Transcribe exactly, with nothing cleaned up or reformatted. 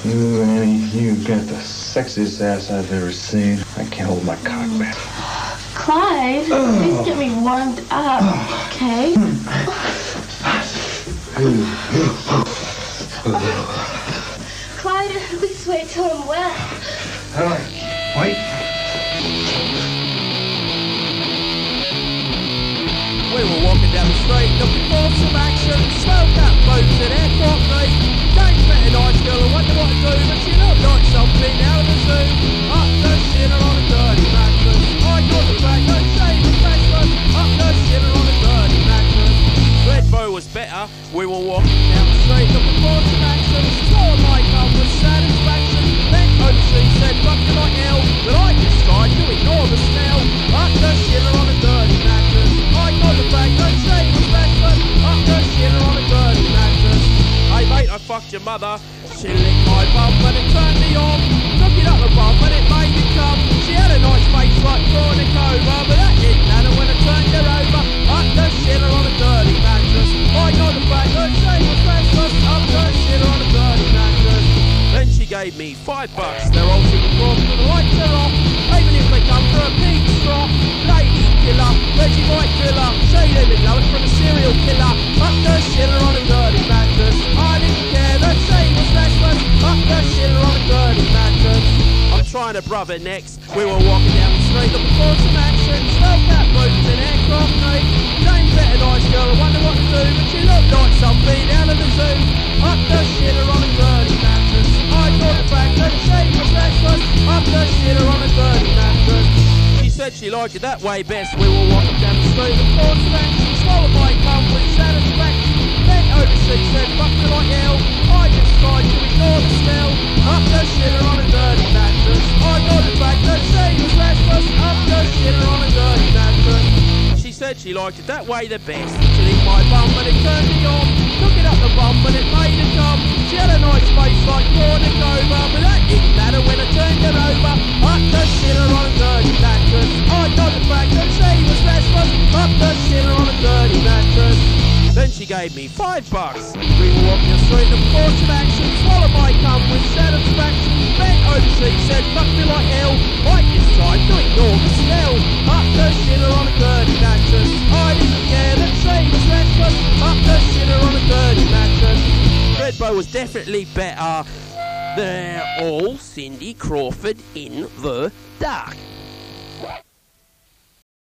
You, Annie, you got the sexiest ass I've ever seen. I can't hold my cock back. Clyde, oh. Please get me warmed up, okay? Clyde, please wait till I'm wet. All right, wait. We were walking down the street looking for some action. Smoked out boats and aircraft night. James met a nice girl and wondered what to do, but she looked like something out of the zoo. Up the shitter on a dirty mattress. I got the back, no shame was bachelor. Up the shitter on a dirty mattress. Redbo was better. We were walking down the street looking for some action. Saw my mum with satisfaction. Then O C said, fuck you like hell. But I just tried to ignore the smell. Up the shitter on a dirty mattress. I got the back, no shame was bachelor. Up the shitter on a dirty mattress. Hey mate, I fucked your mother. She licked my bum when it turned me on. Took it up the bum when it made me come. She had a nice face like cornucopia, but that didn't matter when I turned her over. Up the shitter on a dirty mattress. I got the back, no shame was bachelor. Up the shitter on a dirty mattress. Then she gave me five bucks. They're all super cross and the lights are off. Even if they come for a pig straw. Lady killer, Reggie White killer. Say they've been lowered from a serial killer. Up the shitter on a dirty mattress. I didn't care, the shame was restless. Up the shitter on a dirty mattress. I'm trying to brother next. We were walking down the street looking for some action. Smoked out boats and aircraft night. James met a nice girl, I wonder what to do, but she looked like something out of the zoo. Up the shitter on a dirty mattress. I got the back, no shame was restless. Up the shitter on a dirty mattress. She said she liked it that way best. We were walking down the street looking for some action. Swallowed my cum with satisfaction. Then overseas said, fuck you like hell. I just tried to ignore the smell. Up the shitter on a dirty mattress. I got it back, no shame was restless. Up the shitter on a dirty mattress. She said she liked it that way the best. She licked my bum and it turned me on. Took it up the bum and it made her come. She had a nice face like cornucopia, but that didn't matter when I turned her over. Up the shitter on a dirty mattress. I got the back, no shame was restless. Up the shitter on a dirty mattress. Then she gave me five bucks. We were walking the street and for some action. Swallowed my cum with satisfaction. Bent overseas said, fuck me like hell. I just tried to ignore the smell. Up the shitter on a dirty mattress. I didn't care, the shame was restless. Up the shitter on a dirty mattress. Redbo was definitely better. They're all Cindy Crawford in the dark.